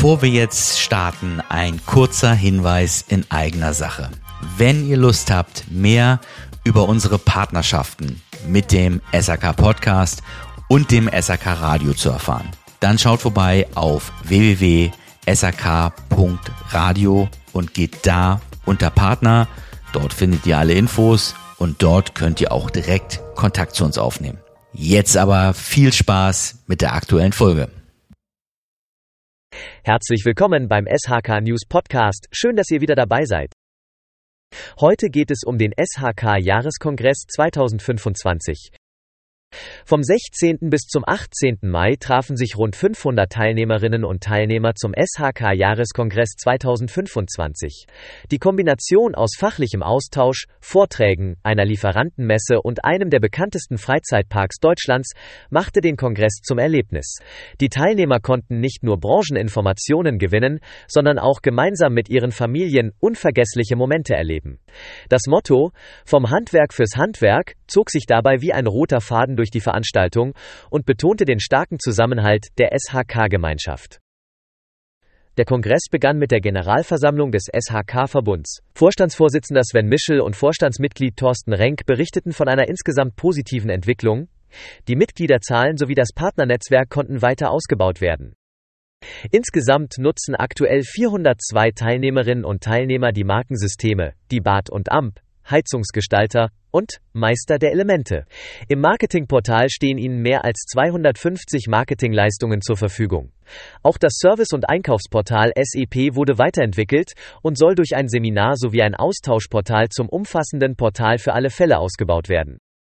Bevor wir jetzt starten, ein kurzer Hinweis in eigener Sache. Wenn ihr Lust habt, mehr über unsere Partnerschaften mit dem SHK Podcast und dem SHK Radio zu erfahren, dann schaut vorbei auf www.shk.radio und geht da unter Partner. Dort findet ihr alle Infos und dort könnt ihr auch direkt Kontakt zu uns aufnehmen. Jetzt aber viel Spaß mit der aktuellen Folge. Herzlich willkommen beim SHK News Podcast. Schön, dass ihr wieder dabei seid. Heute geht es um den SHK Jahreskongress 2025. Vom 16. bis zum 18. Mai trafen sich rund 500 Teilnehmerinnen und Teilnehmer zum SHK Jahreskongress 2025. Die Kombination aus fachlichem Austausch, Vorträgen, einer Lieferantenmesse und einem der bekanntesten Freizeitparks Deutschlands machte den Kongress zum Erlebnis. Die Teilnehmer konnten nicht nur Brancheninformationen gewinnen, sondern auch gemeinsam mit ihren Familien unvergessliche Momente erleben. Das Motto „Vom Handwerk fürs Handwerk“ zog sich dabei wie ein roter Faden durch die Veranstaltung und betonte den starken Zusammenhalt der SHK-Gemeinschaft. Der Kongress begann mit der Generalversammlung des SHK-Verbunds. Vorstandsvorsitzender Sven Mischel und Vorstandsmitglied Thorsten Renk berichteten von einer insgesamt positiven Entwicklung. Die Mitgliederzahlen sowie das Partnernetzwerk konnten weiter ausgebaut werden. Insgesamt nutzen aktuell 402 Teilnehmerinnen und Teilnehmer die Markensysteme, die Bad und Amp, Heizungsgestalter und Meister der Elemente. Im Marketingportal stehen Ihnen mehr als 250 Marketingleistungen zur Verfügung. Auch das Service- und Einkaufsportal SEP wurde weiterentwickelt und soll durch ein Seminar sowie ein Austauschportal zum umfassenden Portal für alle Fälle ausgebaut werden.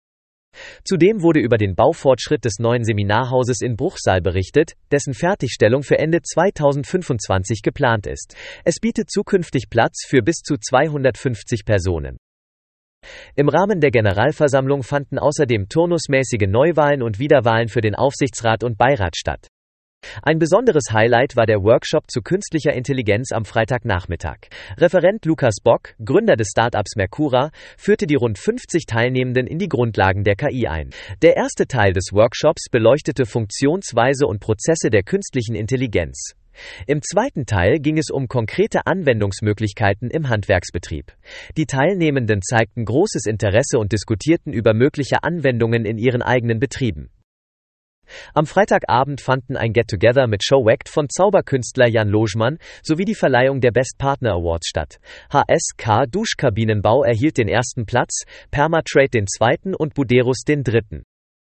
Zudem wurde über den Baufortschritt des neuen Seminarhauses in Bruchsal berichtet, dessen Fertigstellung für Ende 2025 geplant ist. Es bietet zukünftig Platz für bis zu 250 Personen. Im Rahmen der Generalversammlung fanden außerdem turnusmäßige Neuwahlen und Wiederwahlen für den Aufsichtsrat und Beirat statt. Ein besonderes Highlight war der Workshop zu künstlicher Intelligenz am Freitagnachmittag. Referent Lukas Bock, Gründer des Startups Mercura, führte die rund 50 Teilnehmenden in die Grundlagen der KI ein. Der erste Teil des Workshops beleuchtete Funktionsweise und Prozesse der künstlichen Intelligenz. Im zweiten Teil ging es um konkrete Anwendungsmöglichkeiten im Handwerksbetrieb. Die Teilnehmenden zeigten großes Interesse und diskutierten über mögliche Anwendungen in ihren eigenen Betrieben. Am Freitagabend fanden ein Get-Together mit Showact von Zauberkünstler Jan Lojman sowie die Verleihung der Best Partner Awards statt. HSK Duschkabinenbau erhielt den ersten Platz, Permatrade den zweiten und Buderus den dritten.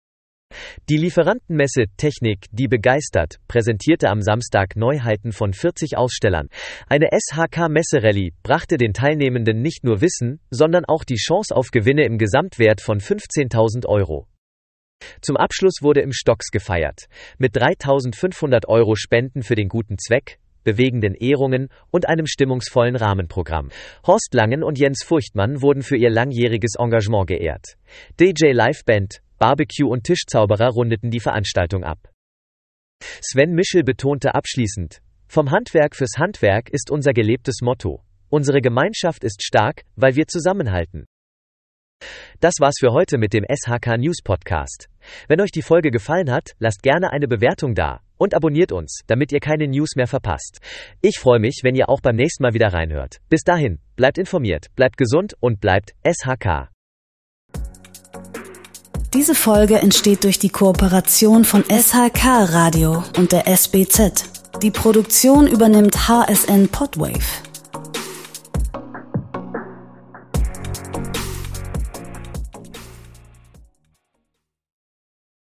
Die Lieferantenmesse Technik, die begeistert, präsentierte am Samstag Neuheiten von 40 Ausstellern. Eine SHK-Messe-Rallye brachte den Teilnehmenden nicht nur Wissen, sondern auch die Chance auf Gewinne im Gesamtwert von 15.000 €. Zum Abschluss wurde im Stocks gefeiert. Mit 3.500 € Spenden für den guten Zweck, bewegenden Ehrungen und einem stimmungsvollen Rahmenprogramm. Horst Langen und Jens Furchtmann wurden für ihr langjähriges Engagement geehrt. DJ Liveband, Barbecue und Tischzauberer rundeten die Veranstaltung ab. Sven Mischel betonte abschließend: Vom Handwerk fürs Handwerk ist unser gelebtes Motto. Unsere Gemeinschaft ist stark, weil wir zusammenhalten. Das war's für heute mit dem SHK News Podcast. Wenn euch die Folge gefallen hat, lasst gerne eine Bewertung da und abonniert uns, damit ihr keine News mehr verpasst. Ich freue mich, wenn ihr auch beim nächsten Mal wieder reinhört. Bis dahin, bleibt informiert, bleibt gesund und bleibt SHK. Diese Folge entsteht durch die Kooperation von SHK Radio und der SBZ. Die Produktion übernimmt HSN Podwave.